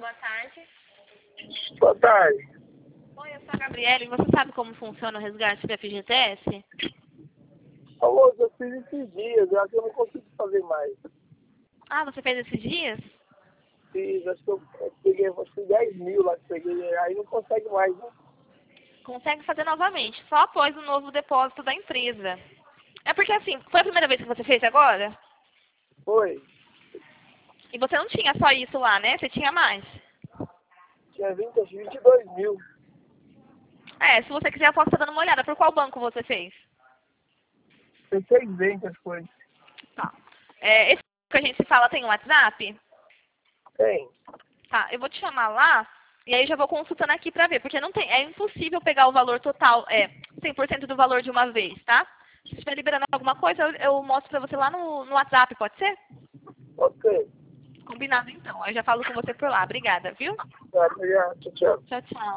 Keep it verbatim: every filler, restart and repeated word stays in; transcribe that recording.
boa tarde. Boa tarde. Oi, eu sou a Gabriela e você sabe como funciona o resgate do F G T S? Alô, eu fiz esses dias, eu acho que eu não consigo fazer mais. Ah, você fez esses dias? Fiz, acho que eu, eu peguei, acho que dez mil lá que peguei, aí não consegue mais, né? Consegue fazer novamente, só após o novo depósito da empresa. É porque assim, foi a primeira vez que você fez agora? Foi. E você não tinha só isso lá, né? Você tinha mais. Tinha vinte, acho que vinte e dois mil. É, se você quiser eu posso estar dando uma olhada. Por qual banco você fez? Tem seis vezes as coisas. Tá. É, esse que a gente se fala tem um WhatsApp? Tem. Tá, eu vou te chamar lá e aí já vou consultando aqui pra ver, porque não tem, é impossível pegar o valor total, é, cem por cento do valor de uma vez, tá? Se estiver liberando alguma coisa, eu, eu mostro pra você lá no, no WhatsApp, pode ser? Ok. Combinado então, aí eu já falo com você por lá. Obrigada, viu? Tá, obrigado. Tchau, tchau. Tchau, tchau.